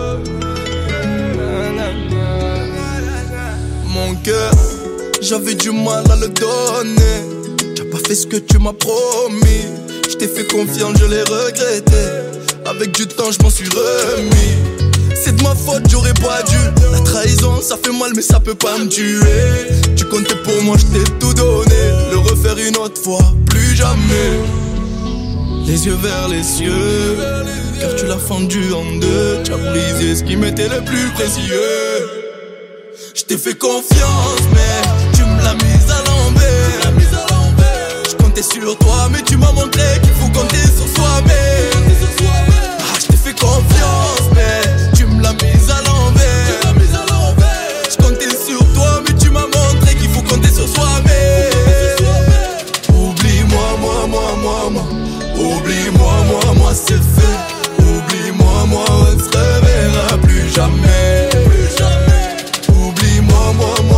Mon cœur, j'avais du mal à le donner. T'as pas fait ce que tu m'as promis. Je t'ai fait confiance, je l'ai regretté. Avec du temps, je m'en suis remis. C'est de ma faute, j'aurais pas dû. La trahison, ça fait mal, mais ça peut pas me tuer. Tu comptais pour moi, je t'ai tout donné. Le refaire une autre fois, plus jamais. Les yeux vers les cieux, car tu l'as fendu en deux. Tu as brisé ce qui m'était le plus précieux. Je t'ai fait confiance, mais tu me l'as mise à l'envers. Je comptais sur toi, mais tu m'as montré qu'il faut compter sur soi-même. Je t'ai fait confiance, mais tu me l'as mise à l'envers. Je comptais sur toi, mais tu m'as montré qu'il faut compter sur soi-même. Oublie-moi, moi. Oublie-moi, c'est fait. Oublie-moi, on se reverra plus jamais. Oublie-moi,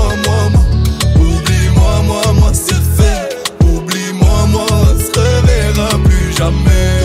Oublie-moi, c'est fait. Oublie-moi, on se reverra plus jamais.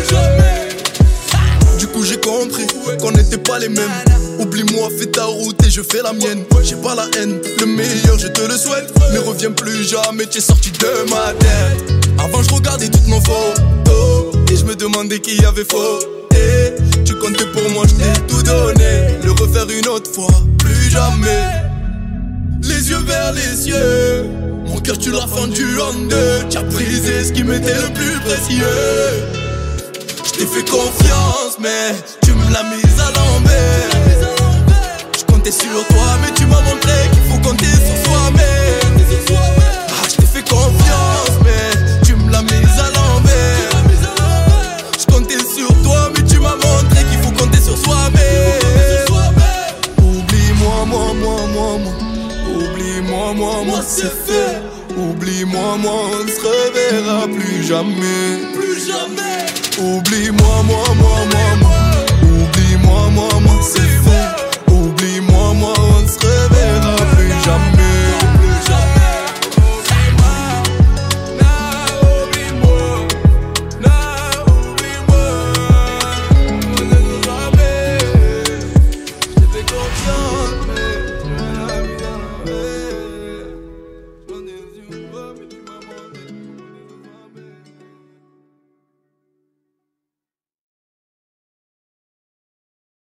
Du coup j'ai compris qu'on n'était pas les mêmes. Oublie-moi, fais ta route et je fais la mienne. J'ai pas la haine, le meilleur je te le souhaite. Mais reviens plus jamais, tu es sorti de ma tête. Avant je regardais toutes nos photos et je me demandais qui avait fauté. Tu comptais pour moi, je t'ai tout donné. Le refaire une autre fois, plus jamais. Les yeux vers les cieux, mon cœur tu l'as fendu en deux. Tu as brisé ce qui m'était le plus précieux. Je t'ai fait confiance, mais tu me l'as mise à l'envers. Je comptais sur toi, mais tu m'as montré qu'il faut compter sur soi-même. Je t'ai fait confiance, mais tu me l'as mise à l'envers. Je comptais sur toi, mais tu m'as montré qu'il faut compter sur soi-même. Oublie-moi, Oublie-moi, c'est fait. Oublie-moi, on se reverra plus jamais. Oublie-moi, moi.